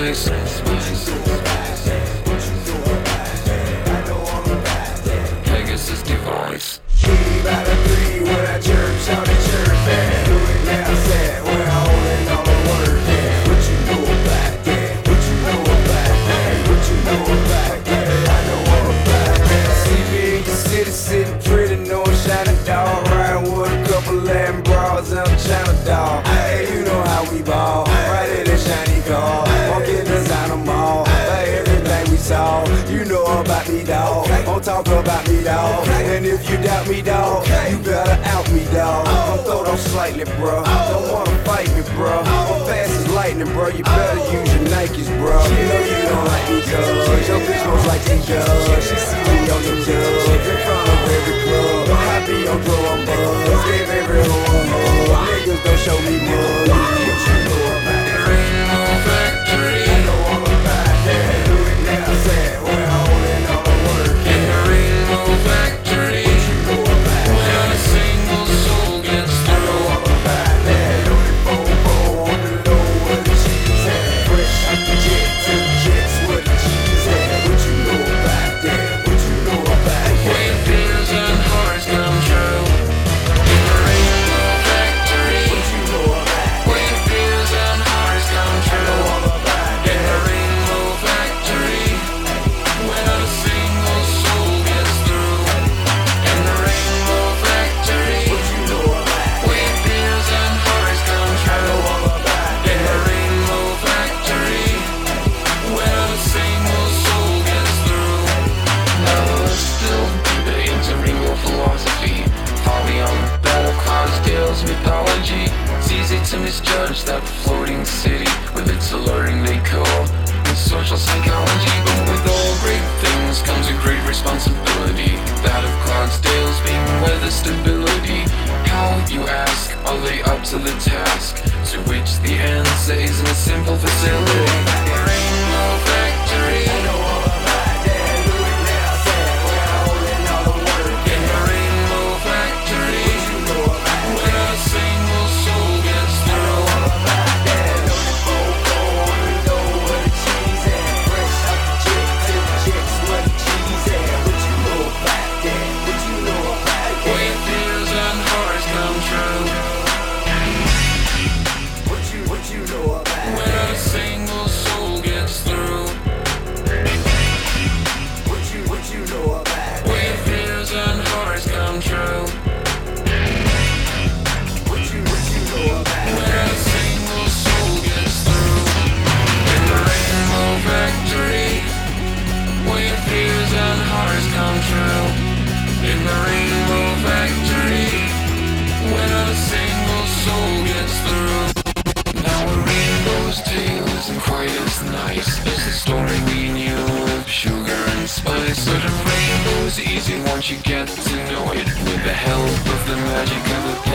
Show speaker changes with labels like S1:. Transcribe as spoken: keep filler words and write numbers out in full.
S1: spice. Pegasus device.
S2: Three by the three, when I church, how the church band. Do it now, sad, we're holding all the work. Yeah. What you know about that? What you know about that? What you know about that? I know all about that. See me in your city, sitting pretty, no shining dog. Riding with a couple Latin bras and a China dog. Hey, you know how we ball. Right in the shiny car. Walking designer mall. Like everything we saw. You know about me, dog. Don't talk about me, dog. And if you doubt me, dog, you better out me, dog. Don't throw them slightly, bro. Don't wanna fight me, bro. I'm fast as lightning, bro. You better use your Nikes, bro. You know you don't like me, cuz your bitch most like me, cuz she see me on the dubs in front of every club. I be on throw, I'm buzz. Gave every hoe a hug. Niggas don't show me much. What you know about that?
S1: Rainbow Factory.
S2: I know all about that. Do it now, sad. We're holding all the work.
S1: In the Rainbow Factory. Where a single soul gets through.
S2: All about that. Loaded bobo on the low where the cheese at. Fresh out the jet to the jets where the cheese at. What you know about that? What you know about that?
S1: When fears and hearts come true. In the Rainbow Factory.
S2: What you know about
S1: When fears and hearts come true.
S2: all about
S1: In the Rainbow Factory. When not a single soul gets through. In the Rainbow Factory.
S2: What you know about
S1: When fears and hearts come true.
S2: all about
S1: In the Rainbow Factory. When not a single soul gets through. Now still the intermingle philosophy. Far beyond battle clouds deals mythology. It's easy to misjudge that floating city with its alluring decor and social psychology. But with all great things comes a great responsibility. That of Clydesdales being weather stability. How, you ask, are they up to the task? To which the answer isn't a simple facility. Rainbow Factory. In the Rainbow Factory. Where a single soul gets through. When fears and hearts come true. Where a single soul gets through. When fears and hearts come true. Where a single soul gets through. In the Rainbow Factory. When fears and hearts come true. In the Rainbow Factory. When not a single soul gets through. Now a rainbow's tale isn't quite as nice as the story we knew of sugar and spice. But a rainbow's easy once you get to know it, with the help of the magic of a